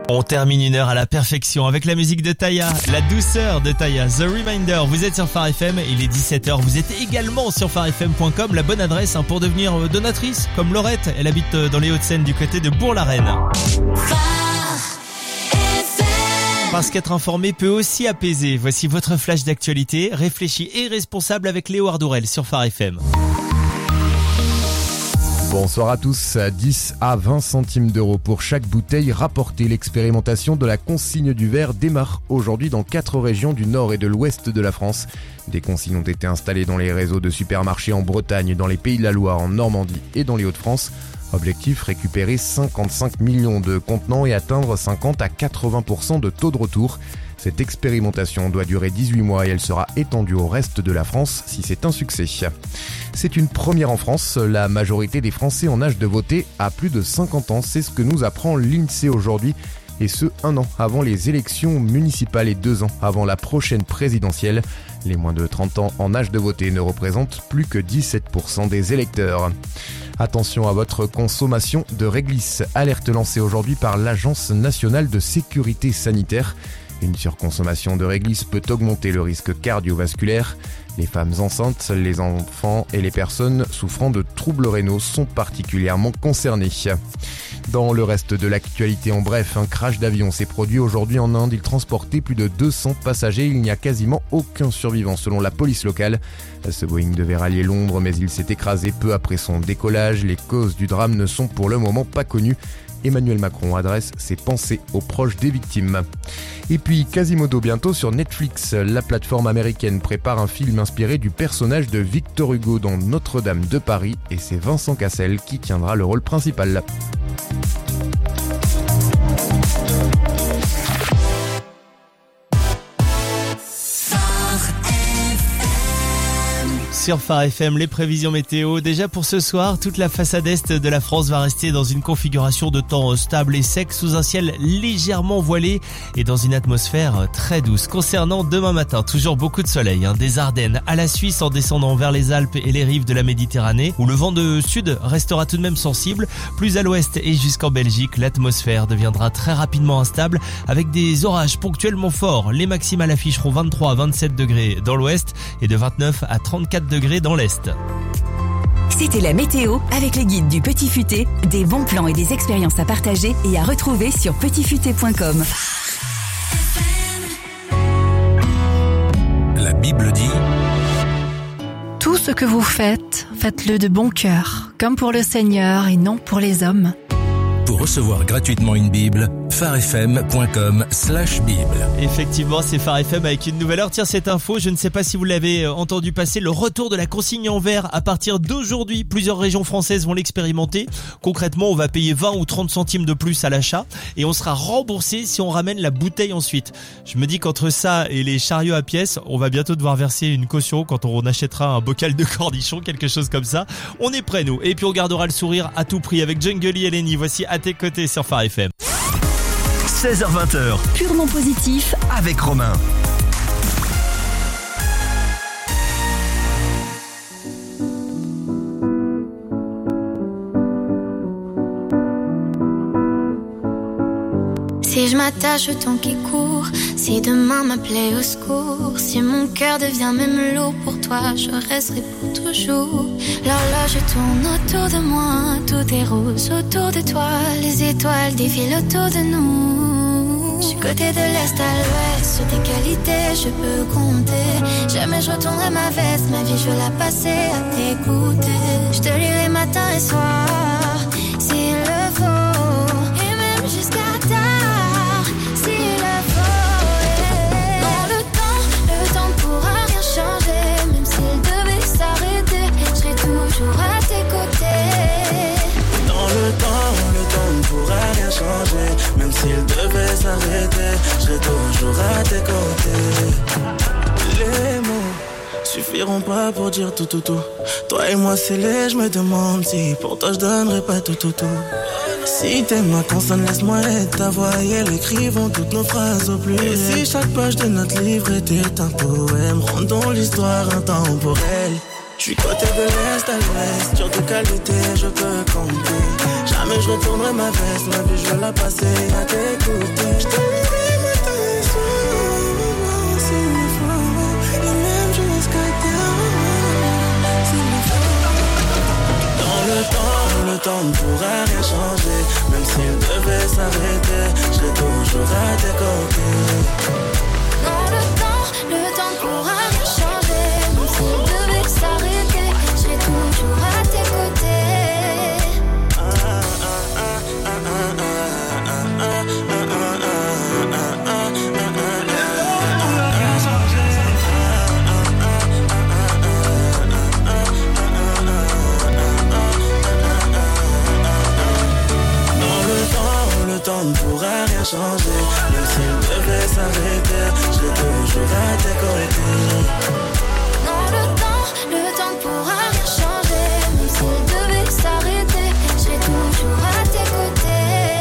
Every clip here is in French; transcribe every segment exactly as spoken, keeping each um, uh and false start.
On termine une heure à la perfection avec la musique de Taya, la douceur de Taya, The Reminder. Vous êtes sur Phare F M, il est dix-sept heures. Vous êtes également sur phare f m point com, la bonne adresse hein, pour devenir donatrice, comme Laurette. Elle habite dans les Hauts-de-Seine du côté de Bourg-la-Reine. Parce qu'être informé peut aussi apaiser. Voici votre flash d'actualité, réfléchi et responsable avec Léo Ardourel sur Phare F M. Bonsoir à tous. dix à vingt centimes d'euros pour chaque bouteille rapportée. L'expérimentation de la consigne du verre démarre aujourd'hui dans quatre régions du nord et de l'ouest de la France. Des consignes ont été installées dans les réseaux de supermarchés en Bretagne, dans les Pays de la Loire, en Normandie et dans les Hauts-de-France. Objectif, récupérer cinquante-cinq millions de contenants et atteindre cinquante à quatre-vingts pour cent de taux de retour. Cette expérimentation doit durer dix-huit mois et elle sera étendue au reste de la France si c'est un succès. C'est une première en France. La majorité des Français en âge de voter a plus de cinquante ans. C'est ce que nous apprend l'INSEE aujourd'hui. Et ce, un an avant les élections municipales et deux ans avant la prochaine présidentielle. Les moins de trente ans en âge de voter ne représentent plus que dix-sept pour cent des électeurs. Attention à votre consommation de réglisse. Alerte lancée aujourd'hui par l'Agence nationale de sécurité sanitaire. Une surconsommation de réglisse peut augmenter le risque cardiovasculaire. Les femmes enceintes, les enfants et les personnes souffrant de troubles rénaux sont particulièrement concernés. Dans le reste de l'actualité, en bref, un crash d'avion s'est produit aujourd'hui en Inde. Il transportait plus de deux cents passagers. Il n'y a quasiment aucun survivant selon la police locale. Ce Boeing devait rallier Londres, mais il s'est écrasé peu après son décollage. Les causes du drame ne sont pour le moment pas connues. Emmanuel Macron adresse ses pensées aux proches des victimes. Et puis Quasimodo bientôt sur Netflix. La plateforme américaine prépare un film inspiré du personnage de Victor Hugo dans Notre-Dame de Paris et c'est Vincent Cassel qui tiendra le rôle principal. Sur Phare F M, les prévisions météo. Déjà pour ce soir, toute la façade est de la France va rester dans une configuration de temps stable et sec, sous un ciel légèrement voilé et dans une atmosphère très douce. Concernant demain matin, toujours beaucoup de soleil, hein, des Ardennes à la Suisse en descendant vers les Alpes et les rives de la Méditerranée, où le vent de sud restera tout de même sensible. Plus à l'ouest et jusqu'en Belgique, l'atmosphère deviendra très rapidement instable avec des orages ponctuellement forts. Les maximales afficheront vingt-trois à vingt-sept degrés dans l'ouest et de vingt-neuf à trente-quatre degrés dans l'est. C'était la météo avec les guides du Petit Futé, des bons plans et des expériences à partager et à retrouver sur petit futé point com. La Bible dit: tout ce que vous faites, faites-le de bon cœur, comme pour le Seigneur et non pour les hommes. Pour recevoir gratuitement une Bible, phare f m point com slash bible. Effectivement, c'est Phare F M avec une nouvelle heure. Tiens, cette info, je ne sais pas si vous l'avez entendu passer, le retour de la consigne en verre à partir d'aujourd'hui. Plusieurs régions françaises vont l'expérimenter. Concrètement, on va payer vingt ou trente centimes de plus à l'achat et on sera remboursé si on ramène la bouteille ensuite. Je me dis qu'entre ça et les chariots à pièces, on va bientôt devoir verser une caution quand on achètera un bocal de cornichons, quelque chose comme ça. On est prêts, nous. Et puis on gardera le sourire à tout prix avec Jungle et Lenny. Voici à tes côtés sur Phare F M. seize heures vingt Purement positif avec Romain. Si je m'attache au temps qui court, si demain m'appelait au secours, si mon cœur devient même lourd pour toi, je resterai pour toujours. L'horloge tourne autour de moi, tout est rose autour de toi, les étoiles défilent autour de nous. Je suis côté de l'est à l'ouest, sur tes qualités je peux compter. Jamais je retournerai ma veste, ma vie je veux la passer à t'écouter. Je te lirai matin et soir, s'il le faut, et même jusqu'à tard, s'il le faut. Yeah. Dans le temps, le temps ne pourra rien changer, même s'il devait s'arrêter, je serai toujours à tes côtés. Dans le temps, le temps ne pourra rien changer, même s'il devait s'arrêter, je serai toujours à tes côtés. Les mots suffiront pas pour dire tout tout tout. Toi et moi c'est laid, je me demande si pour toi je donnerais pas tout tout tout. Si t'es ma consonne, laisse-moi être ta voix et elle écrivons toutes nos phrases au plus. Et si chaque page de notre livre était un poème, rendons l'histoire intemporelle. J'suis côté de l'est à l'ouest, sur tes qualités je peux compter. Jamais je retournerai ma veste, ma vie je veux la passer à t'écouter. temps ne pourra rien changer. Même s'il devait s'arrêter, je serai toujours à tes côtés. Non, le temps, le temps ne pourra rien changer. Même s'il devait s'arrêter, je serai toujours à tes côtés. Ah, ah, ah, ah, ah, ah, ah, ah, ah, le temps ne pourra rien changer. Même s'il devait s'arrêter, je serai toujours à tes côtés. Non, le temps, le temps ne pourra rien changer. Même s'il devait s'arrêter, je serai toujours à tes côtés.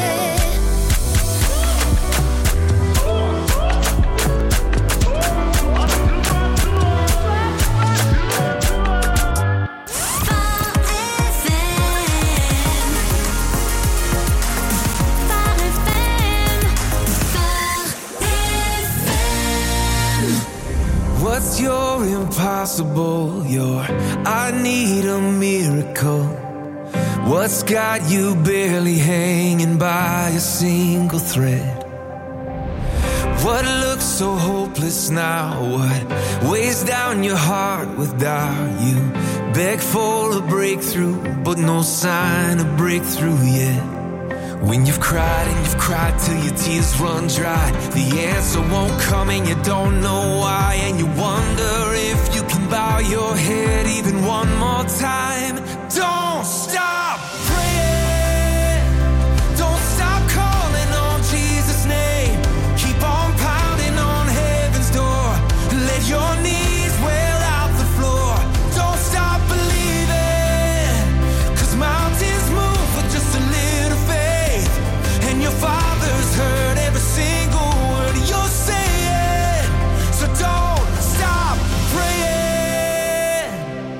What's your impossible? Your I need a miracle. What's got you barely hanging by a single thread? What looks so hopeless now? What weighs down your heart with doubt? You beg for a breakthrough, but no sign of breakthrough yet. When you've cried and you've cried till your tears run dry, the answer won't come and you don't know why, and you wonder if you can bow your head even one more time. Don't stop praying, don't stop calling on Jesus' name. Keep on pounding on heaven's door. Let your knees wear out the floor. Don't stop believing, 'cause mountains move with just a little faith. And your Father's heard every single word you're saying. So don't stop praying.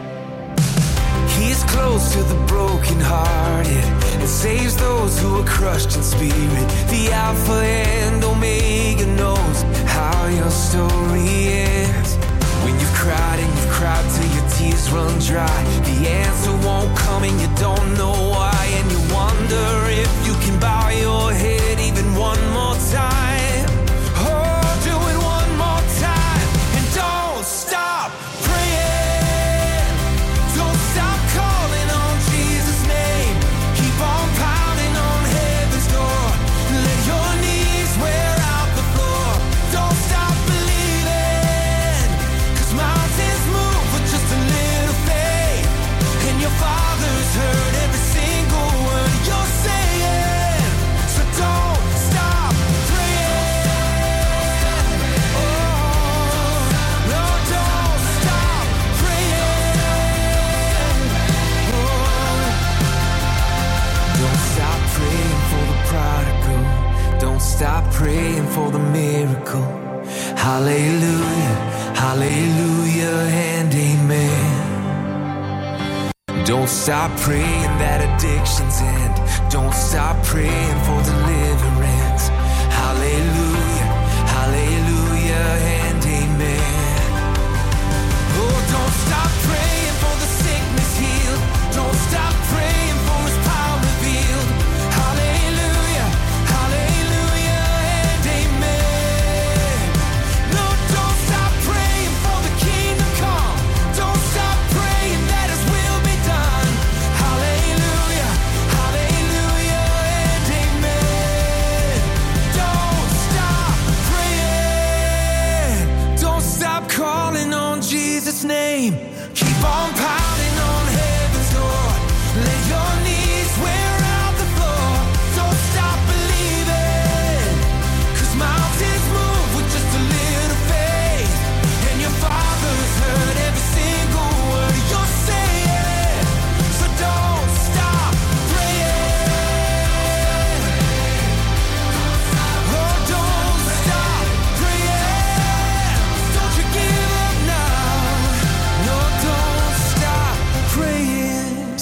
He's close to the brokenhearted and saves those who are crushed in spirit. The Alpha and Omega knows how your story ends. When you've cried and you've cried till your tears run dry, the answer won't come and you don't know why, and you wonder if you can bow your head even one more time. Oh, do it one more time, and don't stop praying. Don't stop calling on Jesus' name. Keep on pounding on heaven's door. Let your knees wear out the floor. Don't stop believing, 'cause mountains move with just a little faith. And your Father's heard every single word you're saying. So don't stop praying. Oh, no, don't stop praying. Oh, don't stop praying for the prodigal. Don't stop praying for the miracle. Hallelujah, hallelujah, and amen. Don't stop praying that addictions end. Don't stop praying for deliverance. Hallelujah, hallelujah, and amen. Oh, don't stop praying for the sickness healed. Don't stop praying for His power revealed. Hallelujah, hallelujah, and amen. No, don't stop praying for the kingdom come. Don't stop praying that His will be done. Hallelujah, hallelujah, and amen.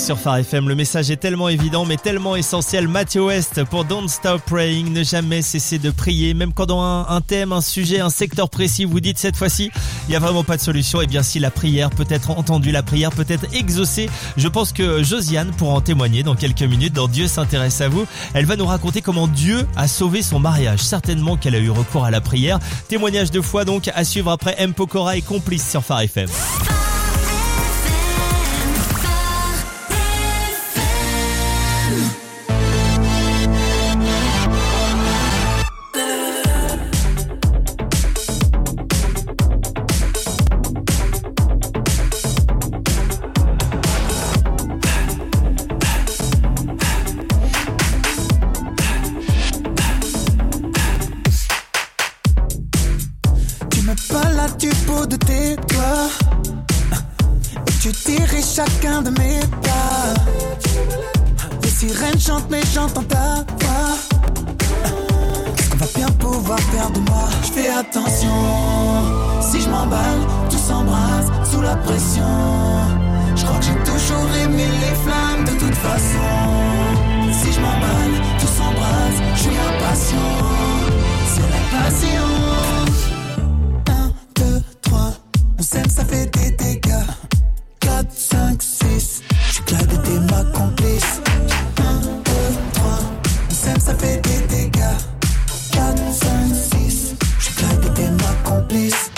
sur Phare F M. Le message est tellement évident mais tellement essentiel. Mathieu West pour Don't Stop Praying, ne jamais cesser de prier. Même quand dans un, un thème, un sujet, un secteur précis, vous dites cette fois-ci, il n'y a vraiment pas de solution. Et bien si la prière peut être entendue, la prière peut être exaucée, je pense que Josiane pourra en témoigner dans quelques minutes dans Dieu s'intéresse à vous. Elle va nous raconter comment Dieu a sauvé son mariage. Certainement qu'elle a eu recours à la prière. Témoignage de foi donc à suivre après M. Pokora et Complice sur Phare F M. Du bout de tes doigts et tu diriges chacun de mes pas. Les sirènes chantent mais j'entends ta voix. Qu'est-ce qu'on va bien pouvoir faire de moi? Je fais attention, si je m'emballe, tout s'embrase sous la pression. Je crois que j'ai toujours aimé les flammes de toute façon. Si je m'emballe, tout s'embrase, je suis impatient. C'est la passion. On s'aime, ça fait des dégâts. quatre, cinq, six. J'suis glad et t'es ma complice. un, deux, trois. On s'aime, ça fait des dégâts. quatre, cinq, six. J'suis glad et t'es ma complice.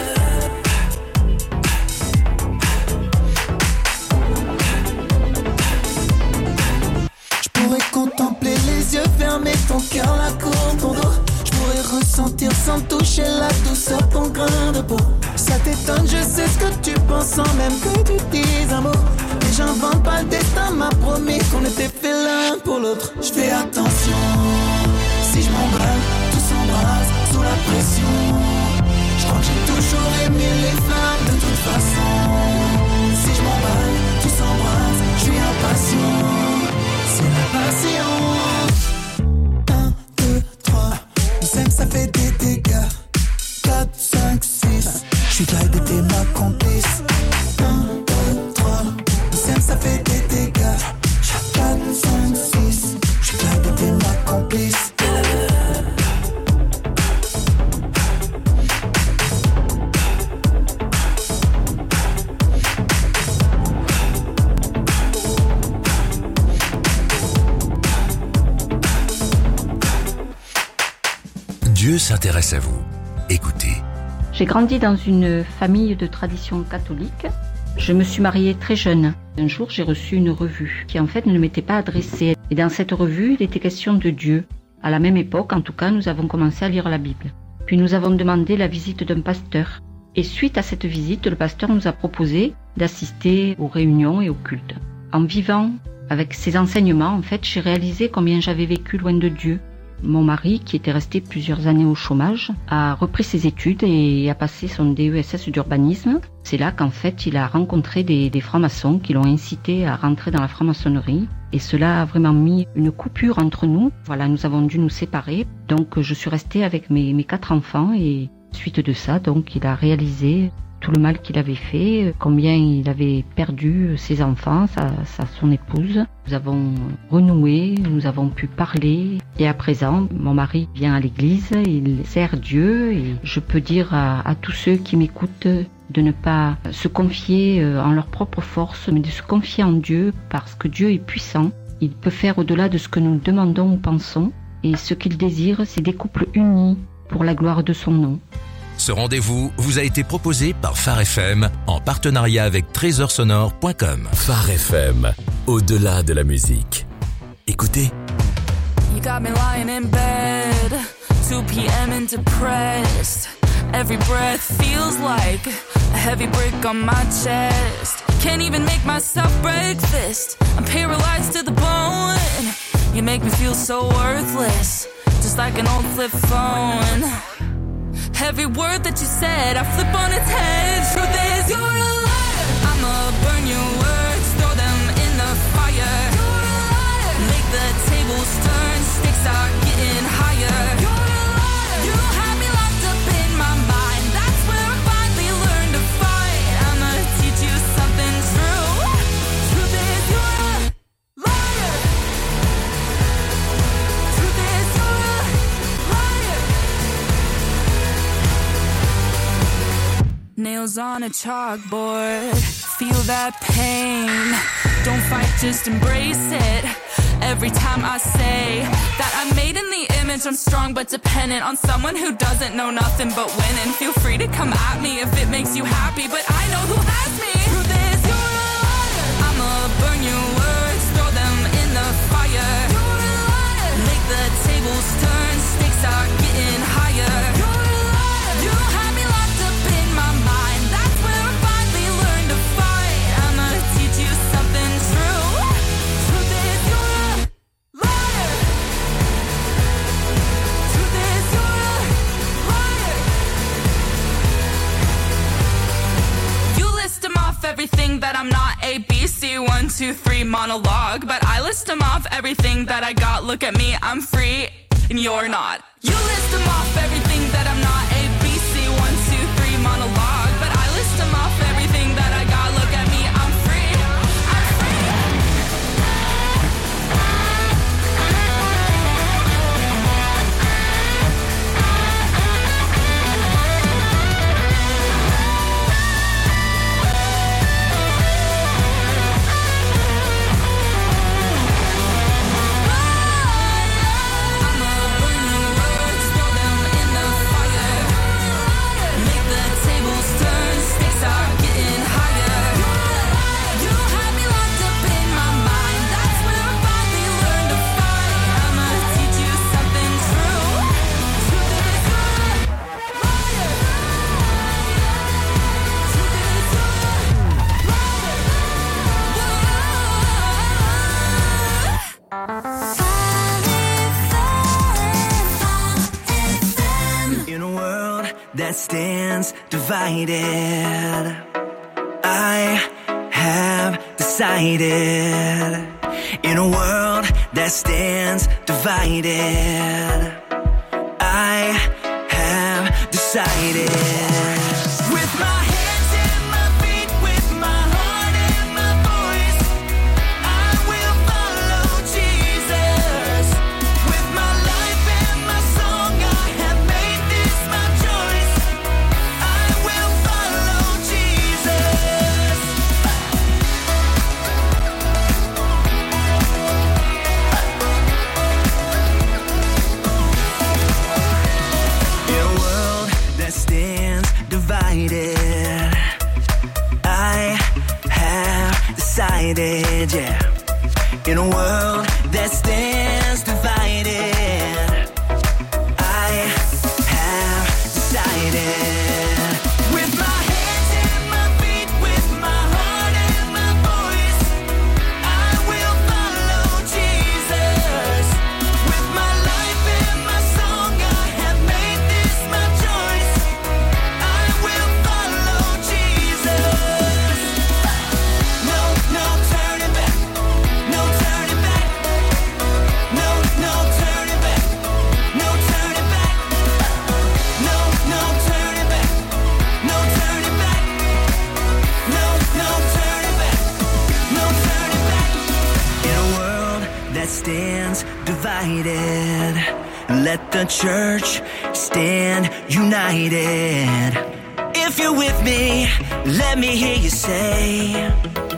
J'pourrais contempler les yeux fermés, ton cœur, la cour, ton dos. J'pourrais ressentir sans toucher la douceur, ton grain de peau. Ça t'étonne, je sais ce que tu penses sans même que tu dises un mot. Mais j'invente pas le destin, m'a promis qu'on était fait l'un pour l'autre. Je fais attention, si je m'emballe, tout s'embrase sous la pression. Je crois que j'ai toujours aimé les flammes de toute façon. Si je m'emballe, tout s'embrase, je suis impatient. C'est la passion. un, deux, trois, on s'aime, ça fait des dégâts. quatre, cinq, six. Je suis glad et t'es ma complice. un, deux, trois. On s'aime, ça fait des dégâts. quatre, cinq, six. Je suis glad et t'es ma complice. Dieu s'intéresse à vous. Écoutez. J'ai grandi dans une famille de tradition catholique. Je me suis mariée très jeune. Un jour, j'ai reçu une revue qui en fait ne m'était pas adressée. Et dans cette revue, il était question de Dieu. À la même époque, en tout cas, nous avons commencé à lire la Bible. Puis nous avons demandé la visite d'un pasteur. Et suite à cette visite, le pasteur nous a proposé d'assister aux réunions et aux cultes. En vivant avec ces enseignements, en fait, j'ai réalisé combien j'avais vécu loin de Dieu. Mon mari, qui était resté plusieurs années au chômage, a repris ses études et a passé son D E S S d'urbanisme. C'est là qu'en fait, il a rencontré des, des francs-maçons qui l'ont incité à rentrer dans la franc-maçonnerie. Et cela a vraiment mis une coupure entre nous. Voilà, nous avons dû nous séparer. Donc, je suis restée avec mes, mes quatre enfants et suite de ça, donc, il a réalisé tout le mal qu'il avait fait, combien il avait perdu ses enfants, sa, sa, son épouse. Nous avons renoué, nous avons pu parler et à présent, mon mari vient à l'église, il sert Dieu et je peux dire à, à tous ceux qui m'écoutent de ne pas se confier en leur propre force, mais de se confier en Dieu parce que Dieu est puissant. Il peut faire au-delà de ce que nous demandons ou pensons et ce qu'il désire, c'est des couples unis pour la gloire de son nom. Ce rendez-vous vous a été proposé par Phare F M en partenariat avec trésor sonore point com. Phare F M, au-delà de la musique. Écoutez. You got me lying in bed, two p.m. and depressed. Every breath feels like a heavy brick on my chest. Can't even make myself breakfast. I'm paralyzed to the bone. You make me feel so worthless, just like an old flip phone. Every word that you said, I flip on its head. Truth is, you're a liar. I'ma burn your words, throw them in the fire. You're a liar. Make the tables turn, stakes are getting higher. You're a liar. You have me locked up in my mind. That's where I finally learned to fight. I'ma teach you something true. Truth is, you're a liar. nails on a chalkboard. Feel that pain. Don't fight, just embrace it. Every time I say that I'm made in the image, I'm strong but dependent on someone who doesn't know nothing but winning. Feel free to come at me if it makes you happy, but I know who has me. Truth is, you're a liar. I'ma burn your words, throw them in the fire. You're a liar. Make the tables turn, stakes are getting higher. You're a liar. You had me locked up in my mind. That's where I finally learned to fight. I'ma teach you something true. Truth is, you're a liar. Truth is, you're a liar. You list them off everything that I'm not. A, B, C, one, two, three, monologue. But I list them off everything that I got. Look at me, I'm free, and you're not. You list them off everything that I'm not. A, B, C, one, two, three, monologue. But I list them off everything that I got. Look at me, I'm free, I'm free. That stands divided, I have decided. In a world that stands divided, I have decided. With my hands and my feet, with my heart and my voice, I will follow Jesus. With my life and my song, I have made this my choice. I will follow Jesus. In a world that stands divided, I have decided, yeah. In a world that stands divided, I have decided. With my hands and my feet, with my heart and my voice, I will follow Jesus. With my life and my song, I have made this my choice. I will follow Jesus. No, no turning back. No turning back. No, no turning back. No turning back. No, no turning back. No turning back. No, no turning back. No turning back. In a world that stands divided, let the church stand united. If you're with me, let me hear you say,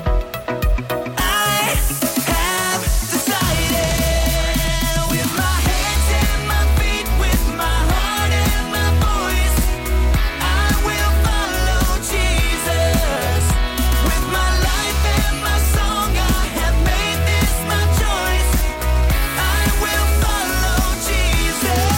I have decided. With my hands and my feet, with my heart and my voice, I will follow Jesus. With my life and my song, I have made this my choice. I will follow Jesus.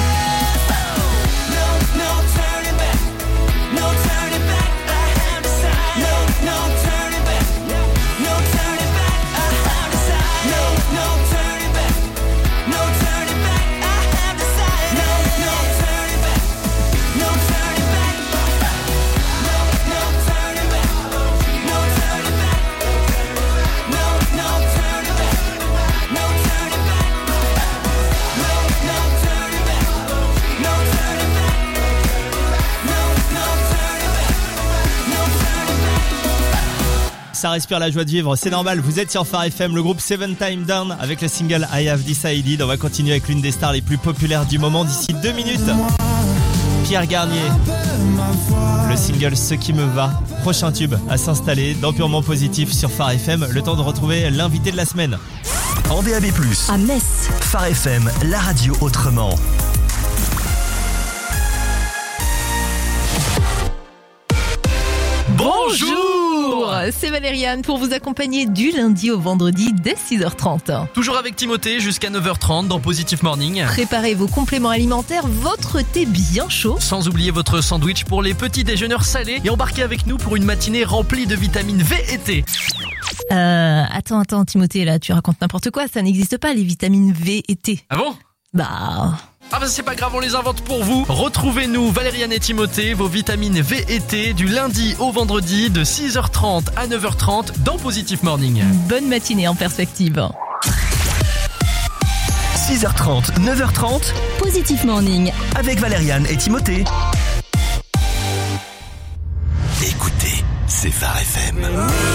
No, no turning back. No turning back. I have decided. No, no turning back. No turning back. I have decided. No, no turning back. No turning back. I have decided. No, no turning back. No turning back. No, no turning back. No turning back. No, no turning back. No turning back. No, no turning back. No turning back. No, no turning back. No turning back. Ça respire la joie de vivre, c'est normal, vous êtes sur Phare F M, le groupe Seven Time Down avec le single I Have Decided. On va continuer avec l'une des stars les plus populaires du moment d'ici deux minutes. Pierre Garnier. Le single Ce qui me va. Prochain tube à s'installer dans Purement Positif sur Phare F M. Le temps de retrouver l'invité de la semaine. En D A B plus, À Metz. Phare F M, la radio autrement. Bonjour, c'est Valériane pour vous accompagner du lundi au vendredi dès six heures trente. Toujours avec Timothée jusqu'à neuf heures trente dans Positive Morning. Préparez vos compléments alimentaires, votre thé bien chaud. Sans oublier votre sandwich pour les petits déjeuneurs salés et embarquez avec nous pour une matinée remplie de vitamines V et T. Euh, attends, attends Timothée, là tu racontes n'importe quoi, ça n'existe pas les vitamines V et T. Ah bon ? Bah... Ah bah c'est pas grave, on les invente pour vous. Retrouvez-nous, Valériane et Timothée, vos vitamines V et T du lundi au vendredi de six heures trente à neuf heures trente dans Positive Morning. Bonne matinée en perspective. six heures trente, neuf heures trente, Positive Morning. avec Valériane et Timothée. Écoutez, c'est Phare F M.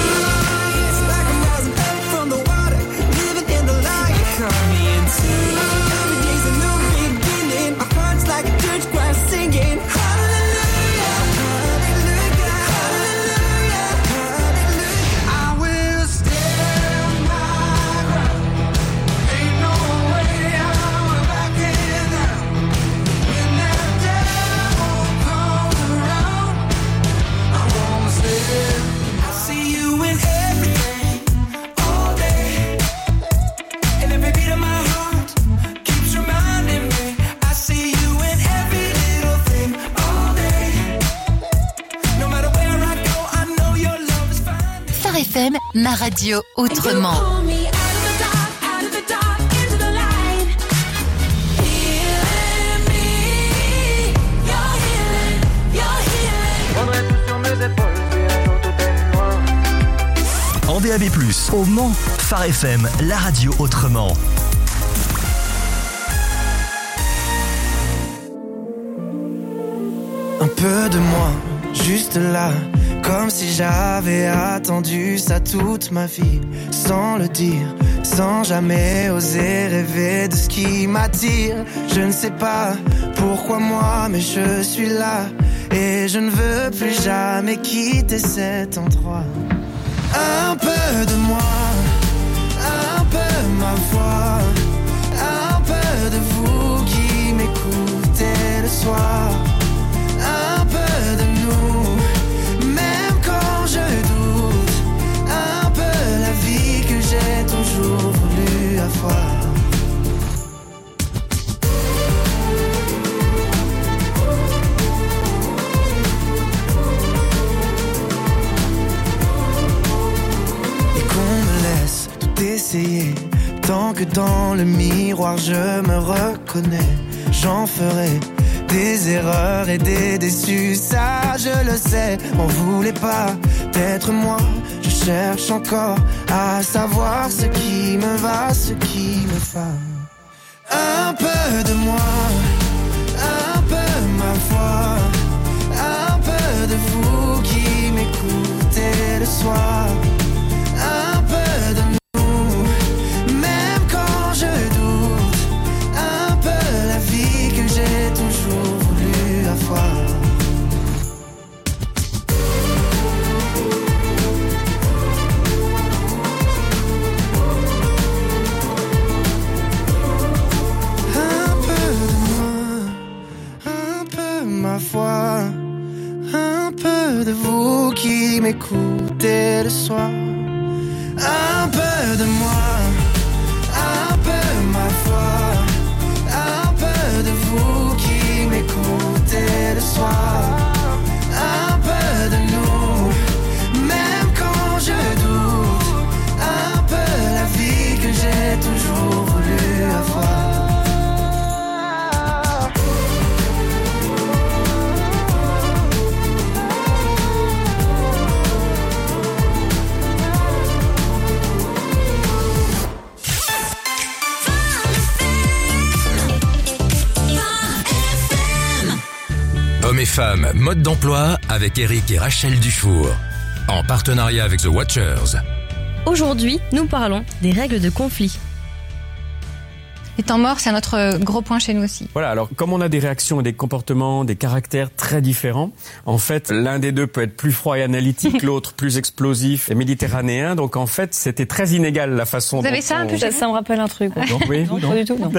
F M, ma radio autrement. En D A B plus, au Mans, Phare F M, la radio autrement. Un peu de moi, juste là, comme si j'avais attendu ça toute ma vie, sans le dire, sans jamais oser rêver de ce qui m'attire. Je ne sais pas pourquoi moi, mais je suis là, et je ne veux plus jamais quitter cet endroit. Un peu de moi, un peu ma voix, un peu de vous qui m'écoutez le soir. Un peu de nous, même quand je doute, un peu la vie que j'ai toujours voulu avoir. Et qu'on me laisse tout essayer, tant que dans le miroir je me reconnais, j'en ferai des erreurs et des déçus, ça je le sais. M'en voulez pas d'être moi, je cherche encore à savoir ce qui me va, ce qui me va. Un peu de moi, un peu ma voix, un peu de vous qui m'écoutez le soir. Un peu de nous, même quand je doute, un peu la vie que j'ai toujours voulu avoir. Un peu de moi, un peu ma foi, un peu de vous qui m'écoutez le soir. Un peu de moi, un peu ma foi, un peu de vous qui m'écoutez le soir. Un peu de nous, même quand je doute, un peu la vie que j'ai toujours voulu avoir. Hommes et femmes, mode d'emploi avec Eric et Rachel Dufour. En partenariat avec The Watchers. Aujourd'hui, nous parlons des règles de conflit. Les temps morts, c'est un autre gros point chez nous aussi. Voilà, alors comme on a des réactions et des comportements, des caractères très différents, en fait, l'un des deux peut être plus froid et analytique, l'autre plus explosif et méditerranéen. Donc en fait, c'était très inégal la façon Vous avez dont ça un on... peu chez vous ? Ça me rappelle un truc. Ouais. Donc, oui, non, non, pas du tout. Non.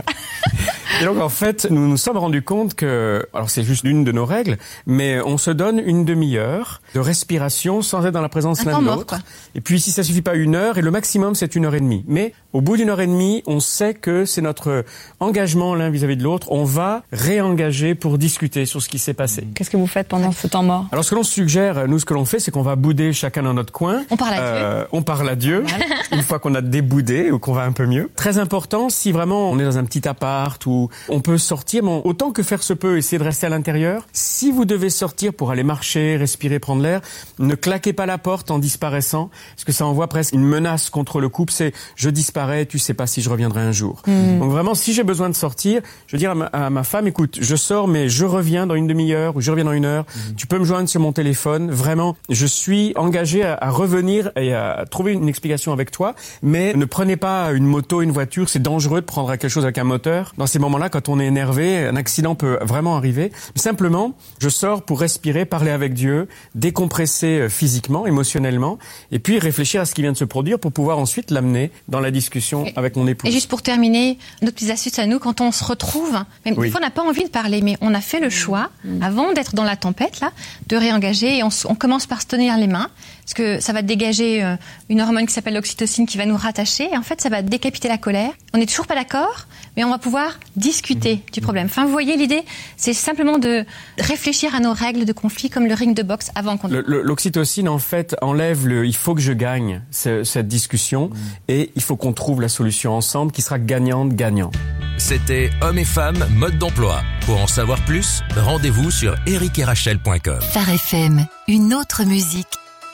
Et donc en fait, nous nous sommes rendus compte que, alors c'est juste l'une de nos règles, mais on se donne une demi-heure de respiration sans être dans la présence l'un de l'autre. Et puis si ça suffit pas une heure, et le maximum c'est une heure et demie. Mais au bout d'une heure et demie, on sait que c'est notre engagement l'un vis-à-vis de l'autre. On va réengager pour discuter sur ce qui s'est passé. Qu'est-ce que vous faites pendant ce temps mort ? Alors ce que l'on suggère, nous ce que l'on fait, c'est qu'on va bouder chacun dans notre coin. On parle à euh, Dieu. On parle à Dieu. Voilà. Une fois qu'on a déboudé ou qu'on va un peu mieux. Très important, si vraiment on est dans un petit appart où on peut sortir, bon, autant que faire se peut, essayer de rester à l'intérieur. Si vous devez sortir pour aller marcher, respirer, prendre l'air, ne claquez pas la porte en disparaissant, parce que ça envoie presque une menace contre le couple. C'est je disparais, tu sais pas si je reviendrai un jour. Mmh. Donc vraiment, si j'ai besoin de sortir, je veux dire à ma, à ma femme, écoute, je sors, mais je reviens dans une demi-heure ou je reviens dans une heure. Mmh. Tu peux me joindre sur mon téléphone. Vraiment, je suis engagé à, à revenir et à trouver une explication avec toi, mais ne prenez pas une moto, une voiture. C'est dangereux de prendre quelque chose avec un moteur. Dans ces moments-là, quand on est énervé, un accident peut vraiment arriver. Mais simplement, je sors pour respirer, parler avec Dieu, décompresser physiquement, émotionnellement, et puis réfléchir à ce qui vient de se produire pour pouvoir ensuite l'amener dans la discussion et, avec mon épouse. Et juste pour terminer, notre petite astuce à nous, quand on se retrouve, même oui. des fois on n'a pas envie de parler, mais on a fait le choix, mmh. avant d'être dans la tempête, là, de réengager, et on, on commence par se tenir les mains, parce que ça va dégager euh, une hormone qui s'appelle l'oxytocine qui va nous rattacher, et en fait ça va décapiter la colère. On n'est toujours pas d'accord, mais on va pouvoir discuter mmh. du problème. Enfin, vous voyez, l'idée, c'est simplement de réfléchir à nos règles de conflit comme le ring de boxe avant qu'on... Le, le, l'oxytocine, en fait, enlève le « il faut que je gagne » ce, cette discussion, mmh. et il faut qu'on trouve la solution ensemble qui sera gagnante-gagnant. C'était Hommes et Femmes, mode d'emploi. Pour en savoir plus, rendez-vous sur eric et rachel point com. Phare F M, une autre musique.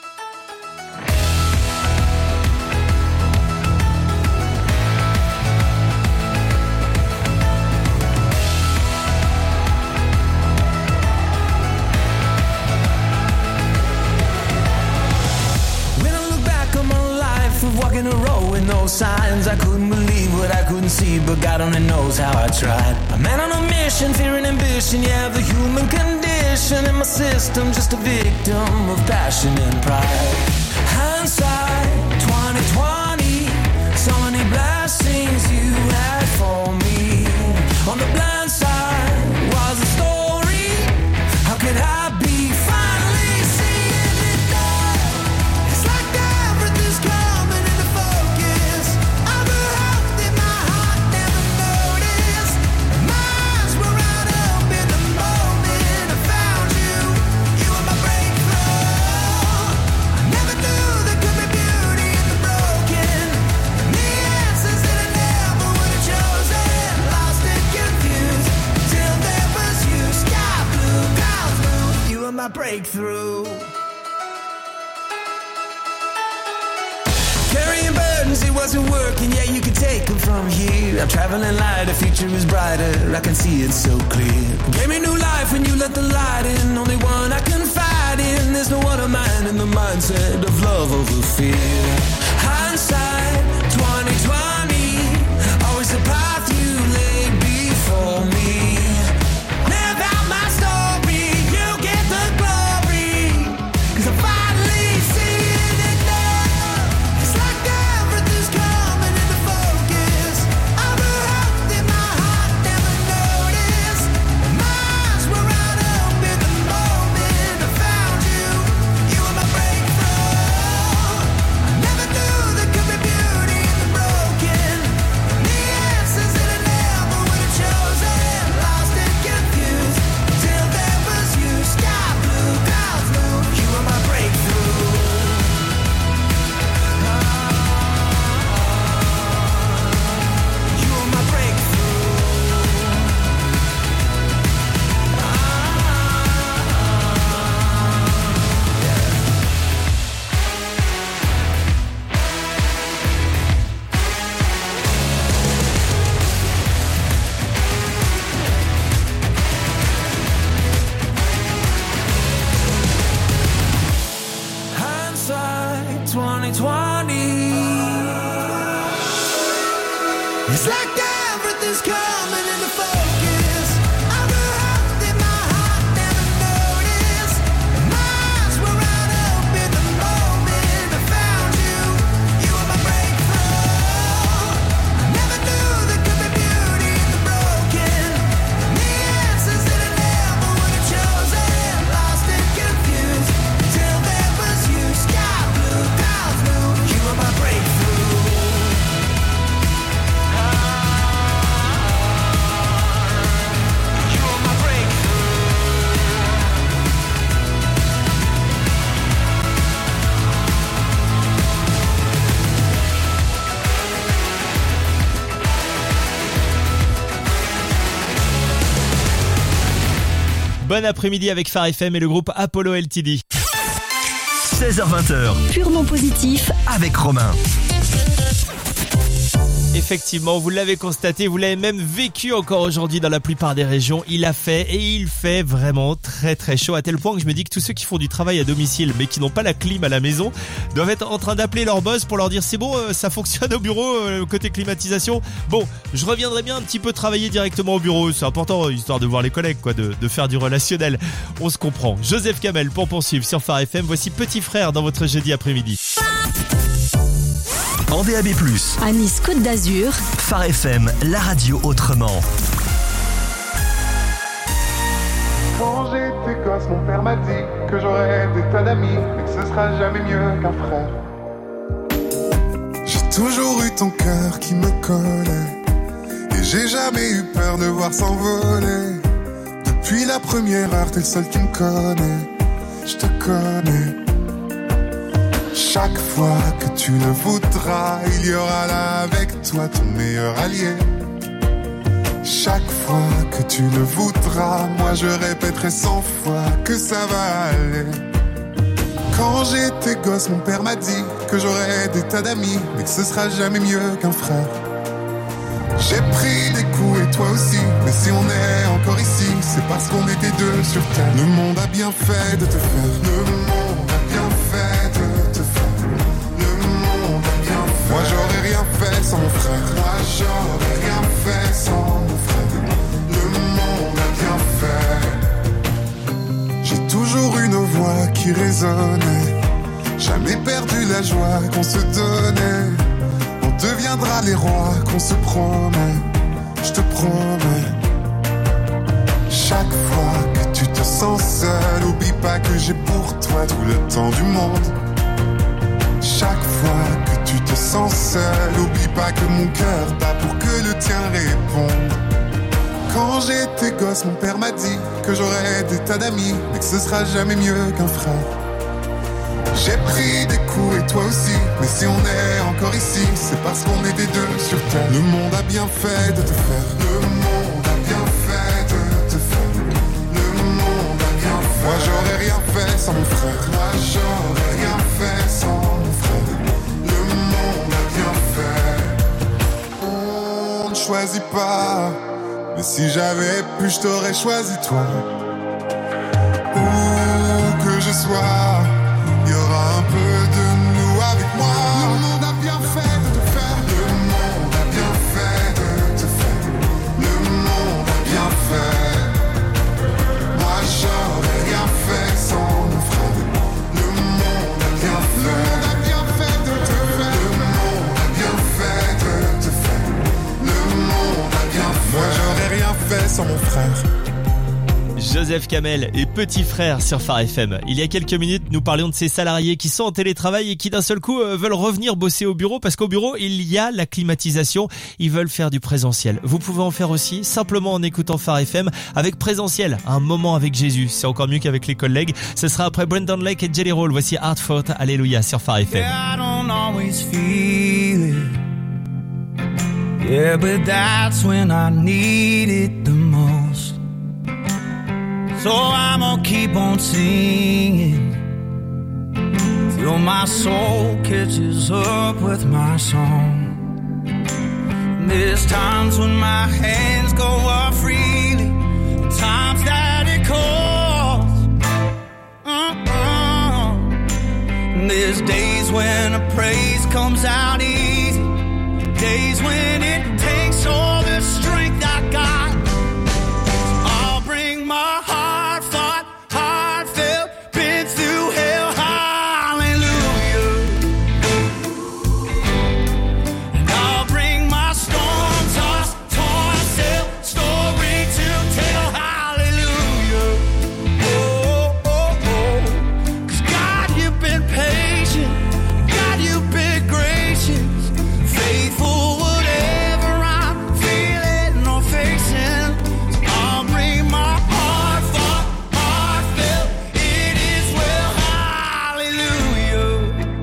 Walking a road with no signs. I couldn't believe what I couldn't see, but God only knows how I tried. A man on a mission, fear and ambition, yeah, the human condition in my system, just a victim of passion and pride. Hindsight, twenty twenty, so many blessings you had for me. On the blind side was a story. How could I be finally seeing it now? It's like everything's coming. My breakthrough. Carrying burdens, it wasn't working, yeah, you could take them from here. I'm traveling light, the future is brighter, I can see it so clear. Gave me new life when you let the light in, only one I confide in. There's no other man in the mindset of love over fear. Hindsight, twenty twenty, always the path you laid before me. Live out my story, you get the glory, 'cause I'm finally seeing it now. It's like everything's coming into focus. I'm a heart in my heart, never noticed. My eyes were right up in the moment I found you. You were my breakthrough. I never knew there could be beauty in the broken. Bon après-midi avec Phare F M et le groupe Apollo L T D. seize heures vingt. Purement positif avec Romain. Effectivement, vous l'avez constaté, vous l'avez même vécu encore aujourd'hui dans la plupart des régions. Il a fait et il fait vraiment très très chaud, à tel point que je me dis que tous ceux qui font du travail à domicile mais qui n'ont pas la clim à la maison doivent être en train d'appeler leur boss pour leur dire c'est bon, ça fonctionne au bureau, côté climatisation. Bon, je reviendrai bien un petit peu travailler directement au bureau, c'est important, histoire de voir les collègues, quoi, de, de faire du relationnel. On se comprend. Joseph Kamel pour poursuivre sur Phare F M. Voici Petit Frère dans votre jeudi après-midi. En D A B plus, à Nice Côte d'Azur, Phare F M, la radio autrement. Quand j'étais gosse, mon père m'a dit que j'aurais des tas d'amis, mais que ce sera jamais mieux qu'un frère. J'ai toujours eu ton cœur qui me collait, et j'ai jamais eu peur de voir s'envoler. Depuis la première heure, t'es le seul qui me connaît, je te connais. Chaque fois que tu le voudras, il y aura là avec toi ton meilleur allié. Chaque fois que tu le voudras, moi je répéterai cent fois que ça va aller. Quand j'étais gosse, mon père m'a dit que j'aurais des tas d'amis, mais que ce sera jamais mieux qu'un frère. J'ai pris des coups et toi aussi, mais si on est encore ici, c'est parce qu'on était deux sur terre. Le monde a bien fait de te faire, le monde a bien fait de te faire. Moi j'aurais rien fait sans mon frère. Moi j'aurais rien fait sans mon frère. Le monde a bien fait. J'ai toujours une voix qui résonnait. Jamais perdu la joie qu'on se donnait. On deviendra les rois qu'on se promet. Je te promets. Chaque fois que tu te sens seul, oublie pas que j'ai pour toi tout le temps du monde. Chaque fois que tu te sens seul, oublie pas que mon cœur bat pour que le tien réponde. Quand j'étais gosse, mon père m'a dit que j'aurais des tas d'amis, mais que ce sera jamais mieux qu'un frère. J'ai pris des coups et toi aussi, mais si on est encore ici, c'est parce qu'on était deux sur terre. Le monde a bien fait de te faire. Le monde a bien fait de te faire. Le monde a bien fait. Moi j'aurais rien fait sans mon frère. Moi j'aurais rien fait sans mon frère. On ne choisit pas, mais si j'avais pu, je t'aurais choisi toi. Où que je sois, il y aura un peu de nous avec moi. Le monde a bien fait de te faire. Le monde a bien fait de te faire. Le monde a bien fait. Moi j'aurais rien fait sans mon frère. Le monde a bien fait. Le monde a bien fait de te faire. Le monde a bien fait de te faire. Le monde a bien fait. Moi j'aurais rien fait sans mon frère. Joseph Kamel et Petit Frère sur Phare F M. Il y a quelques minutes, nous parlions de ces salariés qui sont en télétravail et qui d'un seul coup euh, veulent revenir bosser au bureau parce qu'au bureau, il y a la climatisation. Ils veulent faire du présentiel. Vous pouvez en faire aussi simplement en écoutant Phare F M avec présentiel. Un moment avec Jésus. C'est encore mieux qu'avec les collègues. Ce sera après Brendan Lake et Jelly Roll. Voici Hard Fought. Alléluia sur Phare F M. Yeah, I don't always feel it. Yeah, but that's when I need it the most. So I'm gonna keep on singing till my soul catches up with my song. There's times when my hands go up freely, times that it calls. Uh-uh. There's days when a praise comes out easy, days when it takes all the strength I got. I'll bring my heart fought, heartfelt, been through hell, hallelujah. And I'll bring my storm-tossed, torn-sailed story to tell, hallelujah. Oh, oh, oh, 'cause God, you've been patient, God, you've been gracious, faithful whatever I'm feeling or facing. So I'll bring my heart fought, heartfelt, it is well, hallelujah.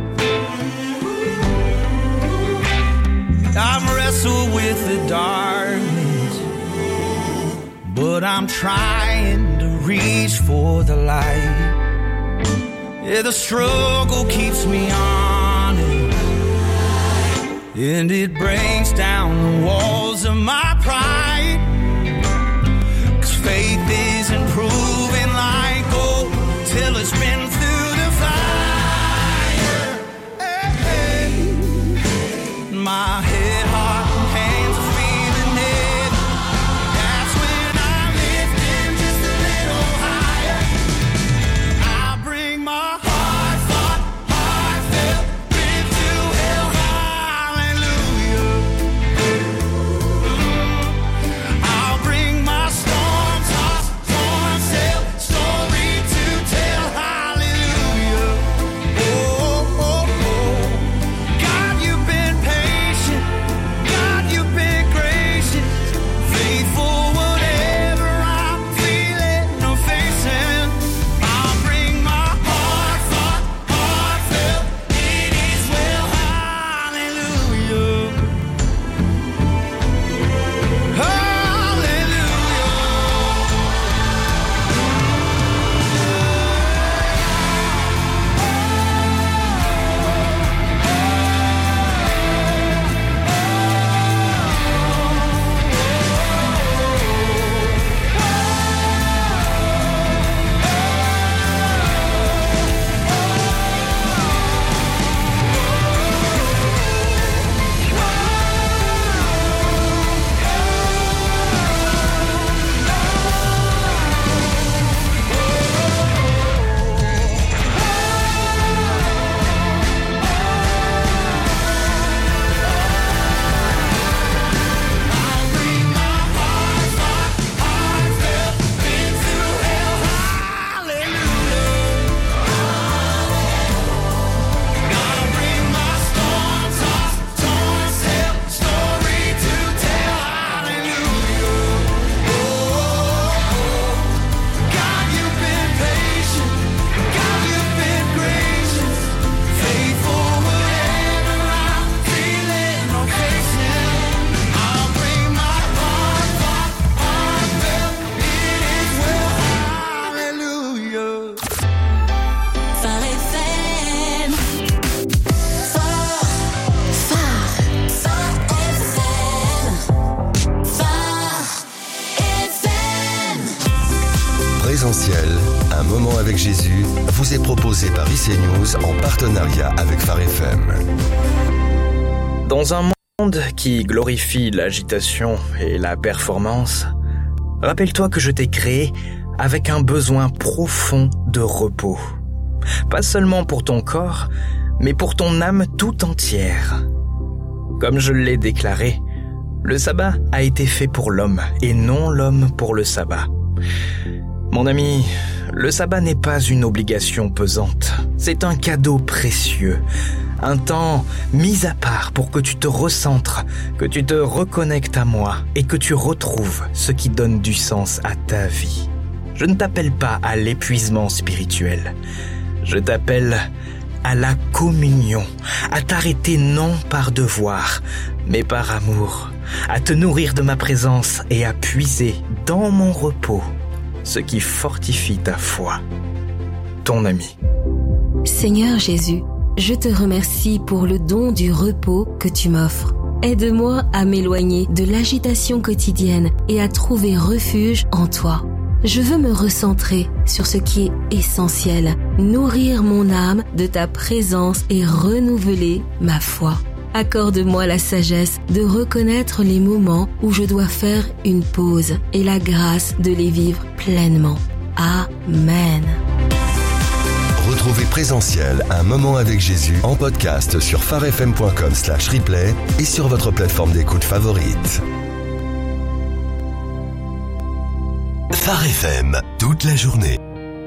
I've wrestled with the darkness, but I'm trying to reach for the light. Yeah, the struggle keeps me honest, and it breaks down the walls of my pride. 'Cause faith isn't proven like gold till it's been through the fire. Hey, hey. My head, heart, and hands are feeling it. That's when I'm lifting just a little higher. I bring my heart, thought, heartfelt, been to hell, hallelujah. I'll bring my storm tossed, torn sail, story to tell, hallelujah. Oh, oh, oh. God, you've been patient. God, you've been gracious. Faithful, whatever I'm feeling or facing. I'll bring my heart, thought, heartfelt. It is well, hallelujah. Présentiel, un moment avec Jésus, vous est proposé par I C News en partenariat avec Phare F M. Dans un monde qui glorifie l'agitation et la performance, rappelle-toi que je t'ai créé avec un besoin profond de repos. Pas seulement pour ton corps, mais pour ton âme tout entière. Comme je l'ai déclaré, le sabbat a été fait pour l'homme et non l'homme pour le sabbat. Mon ami, le sabbat n'est pas une obligation pesante. C'est un cadeau précieux. Un temps mis à part pour que tu te recentres, que tu te reconnectes à moi et que tu retrouves ce qui donne du sens à ta vie. Je ne t'appelle pas à l'épuisement spirituel. Je t'appelle à la communion, à t'arrêter non par devoir, mais par amour, à te nourrir de ma présence et à puiser dans mon repos ce qui fortifie ta foi. Ton ami. Seigneur Jésus, je te remercie pour le don du repos que tu m'offres. Aide-moi à m'éloigner de l'agitation quotidienne et à trouver refuge en toi. Je veux me recentrer sur ce qui est essentiel, nourrir mon âme de ta présence et renouveler ma foi. Accorde-moi la sagesse de reconnaître les moments où je dois faire une pause et la grâce de les vivre pleinement. Amen. Retrouvez Présentiel, un moment avec Jésus en podcast sur pharefm point com slash replay et sur votre plateforme d'écoute favorite. Phare F M, toute la journée.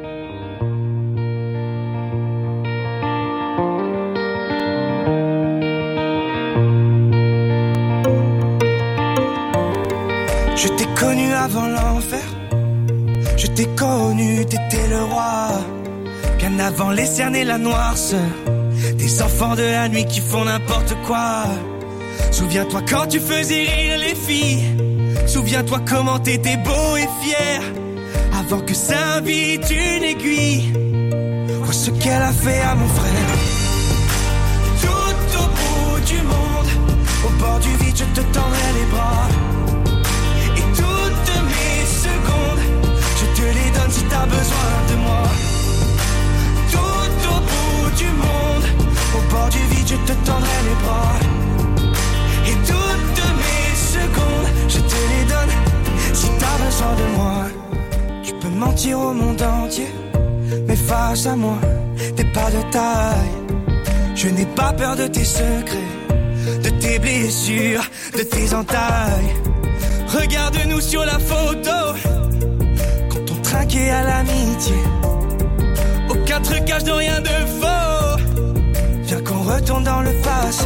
Je t'ai connu avant l'enfer. Je t'ai connu, t'étais le roi. Bien avant les cernes et la noirceur. Des enfants de la nuit qui font n'importe quoi. Souviens-toi quand tu faisais rire les filles. Souviens-toi comment t'étais beau et fier. Avant que ça ma vie d'une aiguille. Vois ce qu'elle a fait à mon frère. Tout au bout du monde, au bord du vide, je te tendrai les bras. Et toutes mes secondes, je te les donne si t'as besoin de moi. Tout au bout du monde, au bord du vide, je te tendrai les bras. Et toutes mes secondes, je te les donne si t'as besoin de moi. Tu peux mentir au monde entier, mais face à moi, t'es pas de taille. Je n'ai pas peur de tes secrets, de tes blessures, de tes entailles. Regarde-nous sur la photo, quand on trinquait à l'amitié. Aucun trucage de rien de faux. Viens qu'on retourne dans le passé.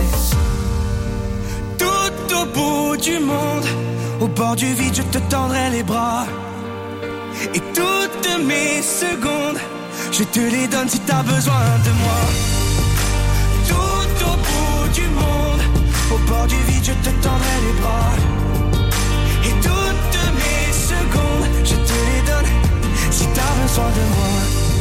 Tout au bout du monde, au bord du vide, je te tendrai les bras. Et toutes mes secondes, je te les donne si t'as besoin de moi. Tout au bout du monde, au bord du vide, je te tendrai les bras. Et toutes mes secondes, je te les donne si t'as besoin de moi.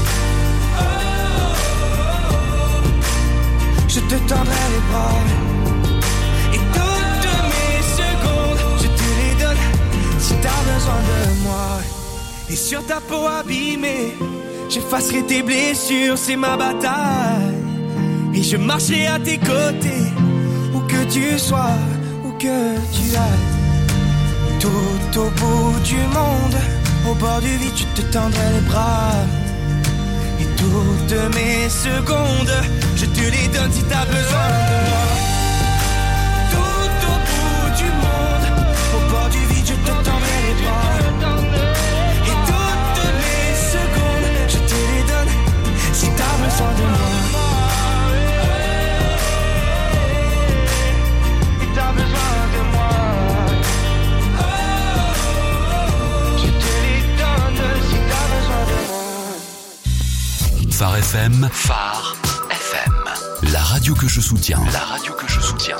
Je te tendrai les bras. Et toutes mes secondes, je te les donne si t'as besoin de moi. Et sur ta peau abîmée, j'effacerai tes blessures, c'est ma bataille. Et je marcherai à tes côtés, où que tu sois, où que tu ailles. Tout au bout du monde, au bord du vide, je te tendrai les bras. Et toutes mes secondes, je te les donne si t'as besoin de moi. Tout au bout du monde, au bord du vide, je te tendrai les bras. Et toutes mes secondes, je te les donne si t'as besoin de moi. Si t'as besoin de moi, je te les donne si t'as besoin de moi. Phare F M, Phare F M, la radio que je soutiens. La radio que je soutiens.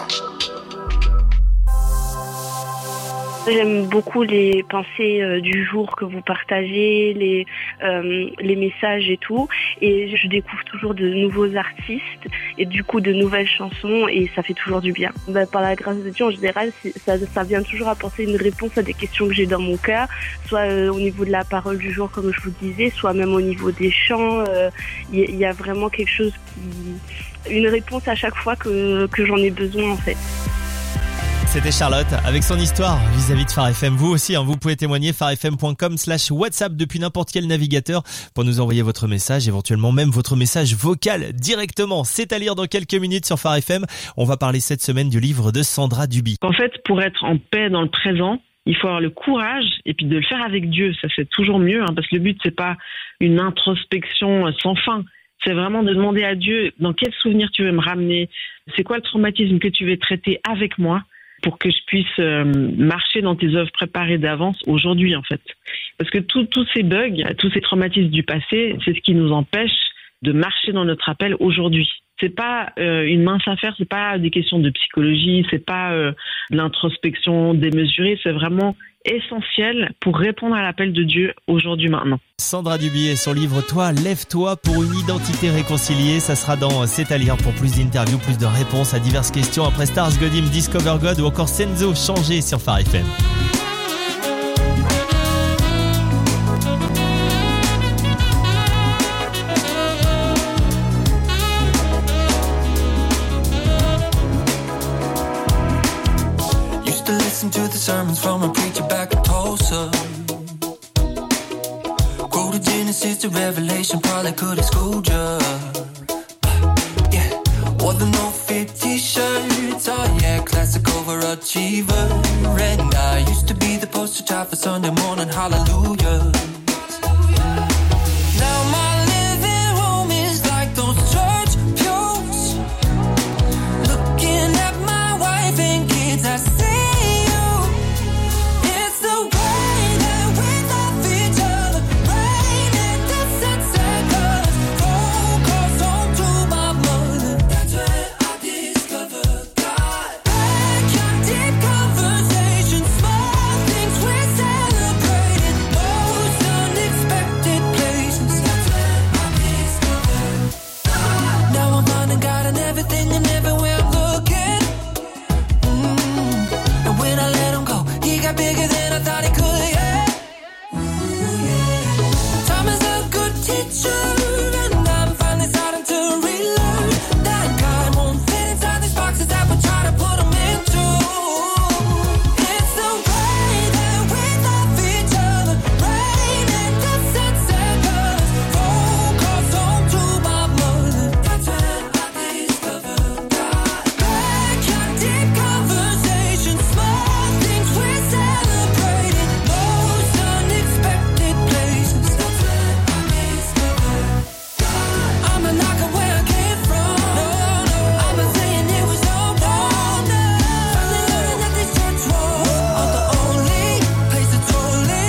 J'aime beaucoup les pensées euh, du jour que vous partagez, les euh, les messages et tout. Et je découvre toujours de nouveaux artistes et du coup de nouvelles chansons et ça fait toujours du bien. Ben, par la grâce de Dieu, en général, ça, ça vient toujours apporter une réponse à des questions que j'ai dans mon cœur, soit euh, au niveau de la parole du jour, comme je vous disais, soit même au niveau des chants. Il euh, y, y a vraiment quelque chose qui... une réponse à chaque fois que, que j'en ai besoin en fait. C'était Charlotte avec son histoire vis-à-vis de Phare F M. Vous aussi, hein, vous pouvez témoigner pharefm.com slash WhatsApp depuis n'importe quel navigateur pour nous envoyer votre message, éventuellement même votre message vocal directement. C'est à lire dans quelques minutes sur Phare F M. On va parler cette semaine du livre de Sandra Duby. En fait, pour être en paix dans le présent, il faut avoir le courage et puis de le faire avec Dieu. Ça c'est toujours mieux, hein, parce que le but c'est pas une introspection sans fin. C'est vraiment de demander à Dieu dans quel souvenir tu veux me ramener. C'est quoi le traumatisme que tu veux traiter avec moi pour que je puisse euh, marcher dans tes œuvres préparées d'avance aujourd'hui en fait. Parce que tous ces bugs, tous ces traumatismes du passé, c'est ce qui nous empêche de marcher dans notre appel aujourd'hui. C'est pas euh, une mince affaire, c'est pas des questions de psychologie, c'est pas euh, de l'introspection démesurée, c'est vraiment essentiel pour répondre à l'appel de Dieu aujourd'hui maintenant. Sandra Duby et son livre Toi, lève-toi pour une identité réconciliée. Ça sera dans C'est à lire pour plus d'interviews, plus de réponses à diverses questions après Stars, Godim, Discover God ou encore Senzo Changé sur Phare F M. To the sermons from a preacher back in Tulsa. Quoted Genesis to Revelation, probably could have schooled ya. Yeah, wore the no-fit t-shirts, oh yeah, classic overachiever. And I used to be the poster child for Sunday morning hallelujah. Now my living room is like those church pews. Looking at my wife and kids, I see true, and I'm finally starting to relearn that God won't fit inside these boxes that we try to put them into. It's the way that we love each other, rain and dust and seconds, phone calls home to my mother. That's when I discovered God. Backyard deep conversations, small things we're celebrating, most unexpected places. That's when I discovered God. I'm not knocking where I came from. No, no, I'm not saying it was no, no, no. Finally learning that these church walls are the only place that's holy.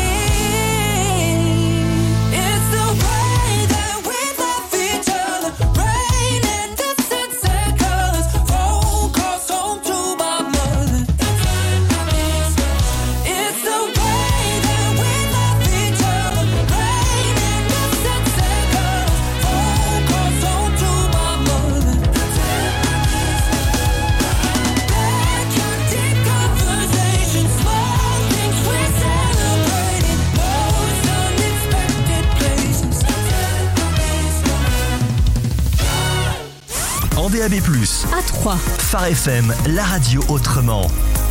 It's the way that we love each other, rain and dust and seconds, phone calls home to my mother. That's when I discovered. It's the way that we love each other, rain and dust and seconds, phone calls home to my mother. That's when I discovered. Backyard deep conversations, small things we're celebrating, most unexpected places. That's when I discovered. En D A B plus, À trois. Phare F M, la radio autrement.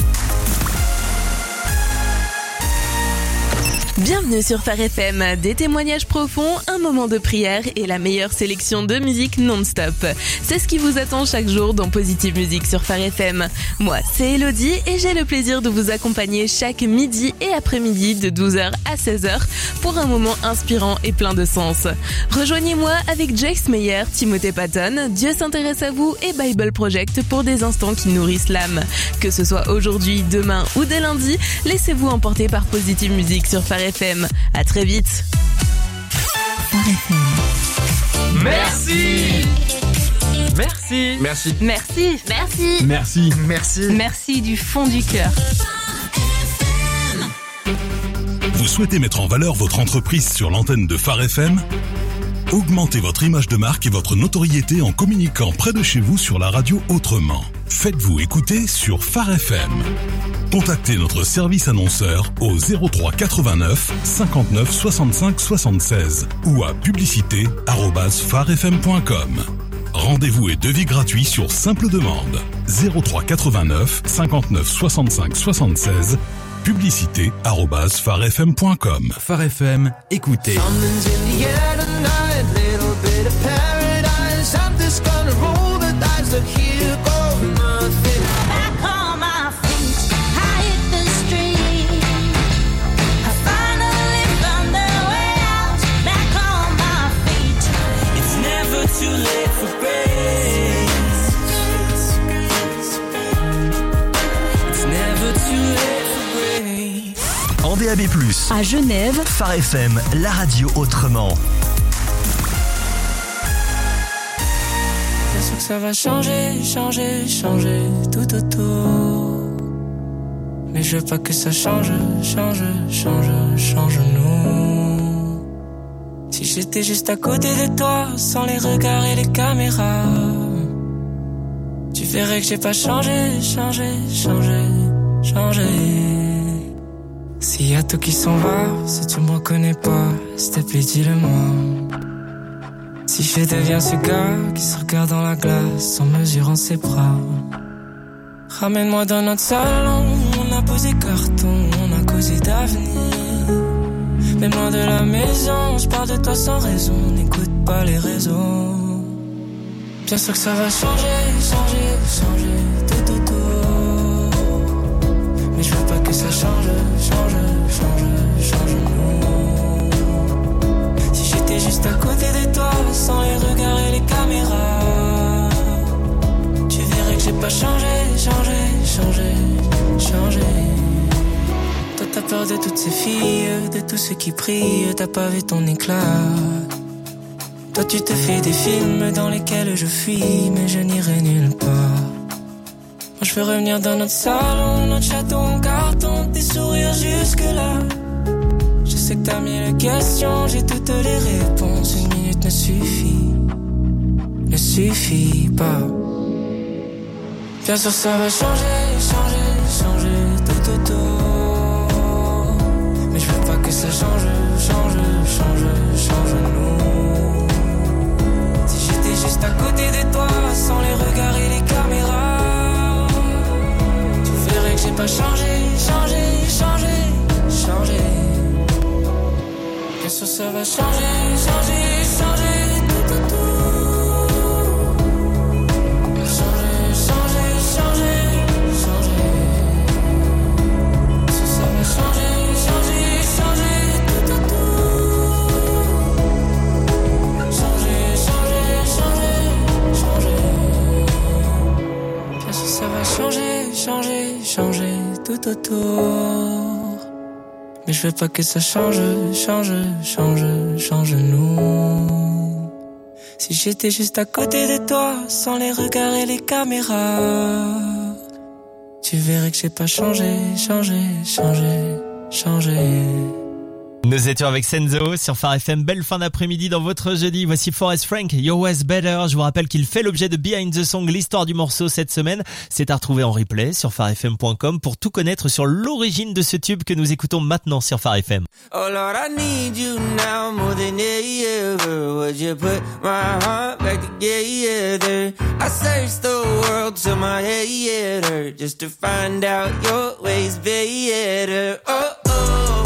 Bienvenue sur Phare F M, des témoignages profonds, un moment de prière et la meilleure sélection de musique non-stop. C'est ce qui vous attend chaque jour dans Positive Musique sur Phare F M. Moi, c'est Elodie et j'ai le plaisir de vous accompagner chaque midi et après-midi de douze heures à seize heures pour un moment inspirant et plein de sens. Rejoignez-moi avec Joyce Meyer, Timothée Patton, Dieu s'intéresse à vous et Bible Project pour des instants qui nourrissent l'âme. Que ce soit aujourd'hui, demain ou dès lundi, laissez-vous emporter par Positive Musique sur Phare F M. À très vite. Merci. Merci. Merci. Merci. Merci. Merci. Merci. Merci du fond du cœur. Vous souhaitez mettre en valeur votre entreprise sur l'antenne de Phare F M ? Augmentez votre image de marque et votre notoriété en communiquant près de chez vous sur la radio autrement. Faites-vous écouter sur Phare F M. Contactez notre service annonceur au zéro trois quatre-vingt-neuf cinquante-neuf soixante-cinq soixante-seize ou à publicité arobase phare f m point com. Rendez-vous et devis gratuit sur simple demande. zéro trois quatre-vingt-neuf cinquante-neuf soixante-cinq soixante-seize, publicité arobase phare f m point com. Phare F M, écoutez. Something's in the air tonight, little bit of paradise. I'm just gonna roll the dice, but here goes nothing. Back on my feet, I hit the street. I finally found the way out. Back on my feet. It's never too late for grace. It's never too late for grace. En D A B plus, À Genève, Phare F M, la radio autrement. Bien sûr que ça va changer, changer, changer tout autour. Mais je veux pas que ça change, change, change, change nous. Si j'étais juste à côté de toi, sans les regards et les caméras, tu verrais que j'ai pas changé, changé, changé, changé. S'il y a tout qui s'en va, si tu me reconnais pas, s'il te plaît dis-le-moi. Si je deviens ce gars qui se regarde dans la glace en mesurant ses bras, ramène-moi dans notre salon, on a posé carton, on a causé d'avenir. Même loin de la maison, je parle de toi sans raison, n'écoute pas les réseaux. Bien sûr que ça va changer, changer, changer tout autour. Mais je veux pas que ça change, change, change, change nous. Si j'étais juste à côté de toi, sans les regards et les caméras, tu verrais que j'ai pas changé, changé, changé, changé. Toi t'as peur de toutes ces filles, de tous ceux qui prient, t'as pas vu ton éclat. Toi tu te fais des films dans lesquels je fuis, mais je n'irai nulle part. Moi je veux revenir dans notre salon, notre château en carton, tes sourires jusque là. Je sais que t'as mille questions, j'ai toutes les réponses, une minute ne suffit, ne suffit pas. Bien sûr ça va changer, changer, changer tout autour. Mais je veux pas que ça change, change, change, change nous. Qu'est-ce que ça va changer, changer, changer tout, tout, tout. Changer, changer, changer, changer. Qu'est-ce que ça va changer, changer, changer tout, tout, tout. Changer, changer, changer, changer. Qu'est-ce que ça va changer, changer, changer tout autour. Mais je veux pas que ça change, change, change, change nous. Si j'étais juste à côté de toi, sans les regards et les caméras, tu verrais que j'ai pas changé, changé, changé, changé. Nous étions avec Senzo sur Phare F M. Belle fin d'après-midi dans votre jeudi. Voici Forest Frank, You're Always Better. Je vous rappelle qu'il fait l'objet de Behind the Song, l'histoire du morceau cette semaine. C'est à retrouver en replay sur phare f m point com pour tout connaître sur l'origine de ce tube que nous écoutons maintenant sur Phare F M. Oh Lord, I need you now more than ever. Would you put my heart back together? I searched the world till my head hurt just to find out your ways better. Oh oh,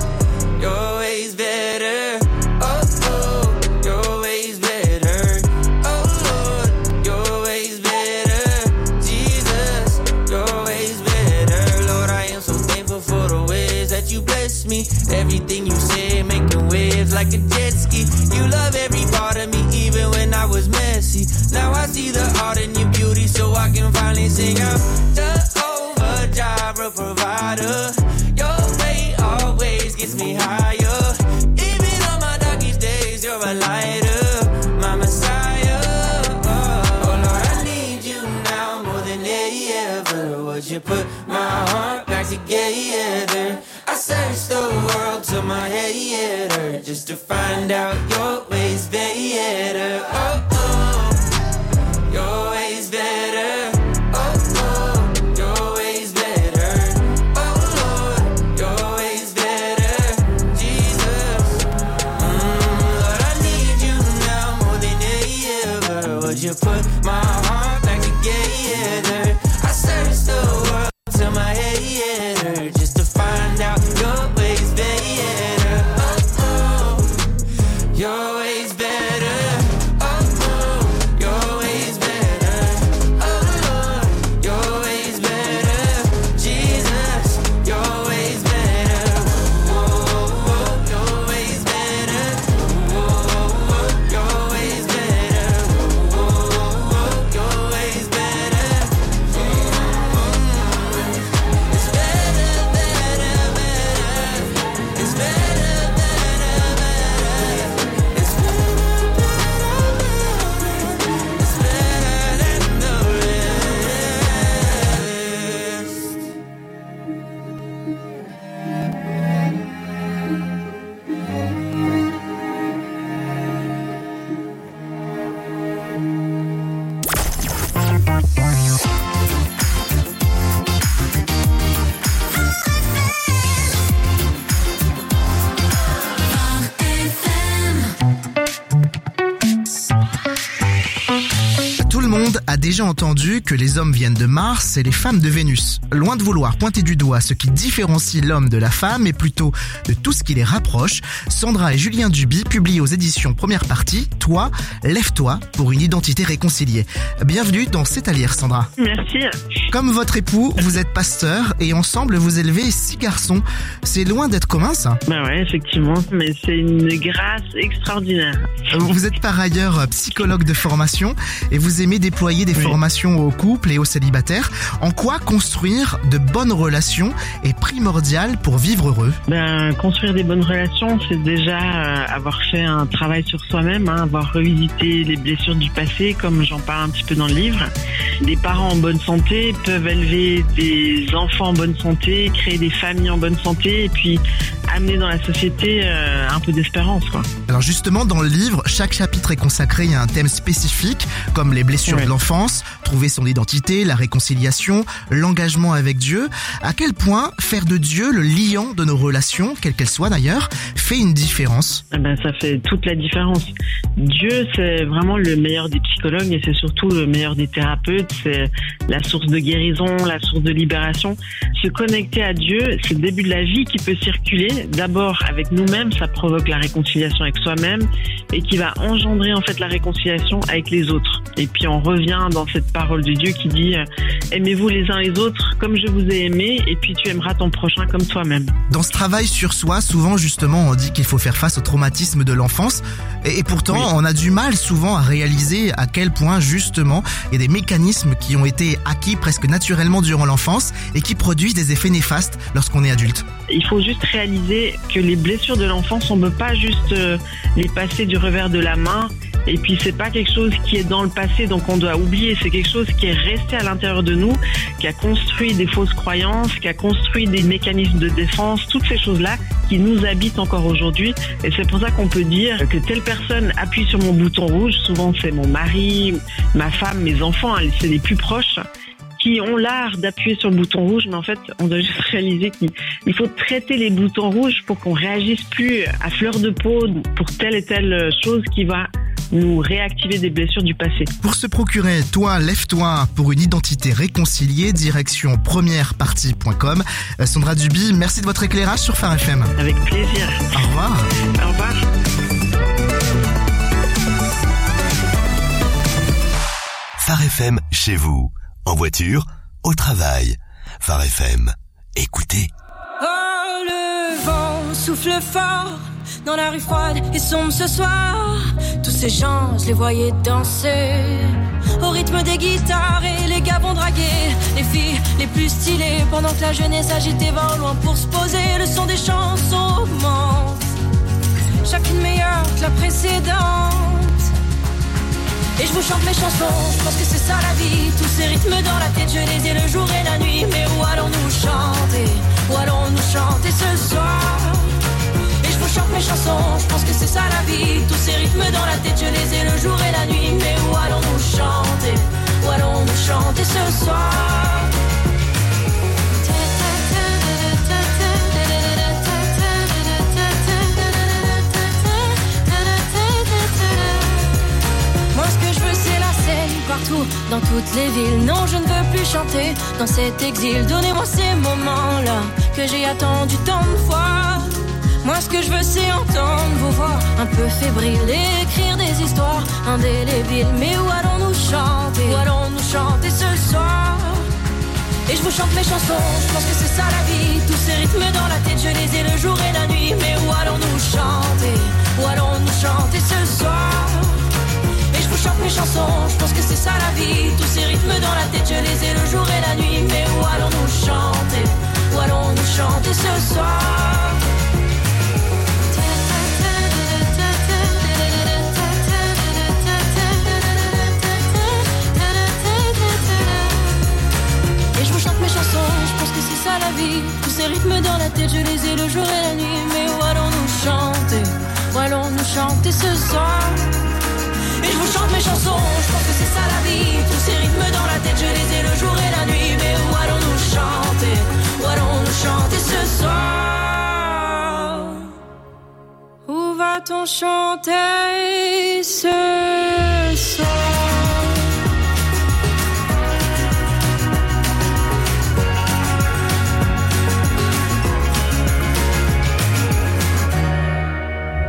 your ways better. Oh oh, your ways better. Oh Lord, your ways better. Jesus, your ways better. Lord, I am so thankful for the ways that you bless me. Everything you say, making waves like a jet ski. You love every part of me, even when I was messy. Now I see the art in your beauty, so I can finally sing out. Jehovah Jireh, provider. Your way always gets me higher. Even on my darkest days, you're a lighter, my Messiah. Oh, oh Lord, I need you now more than ever. Would you put my heart back together? I searched the world till my head hurt just to find out your ways better. Oh, oh, your ways better. Oh, oh, your ways better. Oh, Lord, your ways better. Jesus, mm, Lord, I need you now more than ever. Would you put my heart back together? I searched the world till my head hurt just to find out your ways better. Oh, oh, your ways better. Oh, oh, your ways better. Oh, Lord, your ways better. Jesus, your ways better. Oh, oh, your ways better. Oh, oh, your ways better. Oh, oh, your ways better. It's better, better, better. It's better, better, better. It's better, better, better. It's better than the rest. Tout le monde a déjà entendu que les hommes viennent de Mars et les femmes de Vénus. Loin de vouloir pointer du doigt ce qui différencie l'homme de la femme, et plutôt de tout ce qui les rapproche, Sandra et Julien Duby publient aux éditions Première Partie « Toi, lève-toi pour une identité réconciliée ». Bienvenue dans C'est à lire, Sandra. Merci. Comme votre époux, vous êtes pasteur et ensemble vous élevez six garçons. C'est loin d'être commun, ça. Bah ouais, effectivement, mais c'est une grâce extraordinaire. Vous êtes par ailleurs psychologue de formation et vous aimez déployer des Oui. formations aux couples et aux célibataires. En quoi construire de bonnes relations est primordial pour vivre heureux? Ben, construire des bonnes relations, c'est déjà euh, avoir fait un travail sur soi-même, hein, avoir revisité les blessures du passé, comme j'en parle un petit peu dans le livre. Des parents en bonne santé peuvent élever des enfants en bonne santé, créer des familles en bonne santé, et puis amener dans la société euh, un peu d'espérance, quoi. Alors justement, dans le livre, chaque chapitre est consacré à un thème spécifique, comme les blessures Ouais. de l'enfance, trouver son identité, la réconciliation, l'engagement avec Dieu. À quel point faire de Dieu le liant de nos relations, quelles qu'elles soient d'ailleurs, fait une différence? Eh ben, ça fait toute la différence. Dieu, c'est vraiment le meilleur des psychologues et c'est surtout le meilleur des thérapeutes. C'est la source de guérison, la source de libération. Se connecter à Dieu, c'est le début de la vie qui peut circuler paix, d'abord avec nous-mêmes, ça provoque la réconciliation avec soi-même et qui va engendrer en fait la réconciliation avec les autres. Et puis on revient dans cette parole de Dieu qui dit euh, « Aimez-vous les uns les autres comme je vous ai aimé et puis tu aimeras ton prochain comme toi-même. » Dans ce travail sur soi, souvent justement on dit qu'il faut faire face au traumatisme de l'enfance et, et pourtant oui. on a du mal souvent à réaliser à quel point justement il y a des mécanismes qui ont été acquis presque naturellement durant l'enfance et qui produisent des effets néfastes lorsqu'on est adulte. Il faut juste réaliser que les blessures de l'enfance, on ne peut pas juste euh, les passer du revers de la main. Et puis c'est pas quelque chose qui est dans le passé, donc on doit oublier. C'est quelque chose qui est resté à l'intérieur de nous, qui a construit des fausses croyances, qui a construit des mécanismes de défense, toutes ces choses-là qui nous habitent encore aujourd'hui. Et c'est pour ça qu'on peut dire que telle personne appuie sur mon bouton rouge. Souvent c'est mon mari, ma femme, mes enfants, hein, c'est les plus proches, qui ont l'art d'appuyer sur le bouton rouge, mais en fait, on doit juste réaliser qu'il faut traiter les boutons rouges pour qu'on réagisse plus à fleur de peau pour telle et telle chose qui va nous réactiver des blessures du passé. Pour se procurer Toi, lève-toi pour une identité réconciliée, direction première partie point com. Sandra Duby, merci de votre éclairage sur Phare F M. Avec plaisir. Au revoir. Au revoir. Phare F M chez vous, en voiture, au travail. Phare F M, écoutez. Oh, le vent souffle fort dans la rue froide et sombre ce soir. Tous ces gens, je les voyais danser au rythme des guitares et les gars vont draguer les filles les plus stylées pendant que la jeunesse agitée va au loin pour se poser. Le son des chansons augmente, chacune meilleure que la précédente. Et je vous chante mes chansons, je pense que c'est ça la vie. Tous ces rythmes dans la tête, je les ai le jour et la nuit. Mais où allons-nous chanter? Où allons-nous chanter ce soir? Et je vous chante mes chansons, je pense que c'est ça la vie. Tous ces rythmes dans la tête, je les ai le jour et la nuit. Mais où allons-nous chanter? Où allons-nous chanter ce soir? Moi ce que je veux c'est la scène partout, dans toutes les villes. Non je ne veux plus chanter dans cet exil. Donnez-moi ces moments-là que j'ai attendu tant de fois. Moi ce que je veux c'est entendre vos voix un peu fébriles et écrire des histoires indélébiles. Mais où allons-nous chanter? Où allons-nous chanter ce soir? Et je vous chante mes chansons, je pense que c'est ça la vie. Tous ces rythmes dans la tête, je les ai le jour et la nuit. Mais où allons-nous chanter? Où allons-nous chanter ce soir? Et je vous chante mes chansons, je pense que c'est ça la vie. Tous ces rythmes dans la tête, je les ai le jour et la nuit. Mais où allons-nous chanter? Où allons-nous chanter ce soir? Et je vous chante mes chansons, je pense que c'est ça la vie. Tous ces rythmes dans la tête, je les ai le jour et la nuit. Mais où allons-nous chanter? Où allons-nous chanter ce soir? Et je vous chante mes chansons, je pense que c'est ça la vie. Tous ces rythmes dans la tête, je les ai le jour et la nuit. Mais où allons-nous chanter? Où allons-nous chanter ce soir? Où va-t-on chanter ce soir?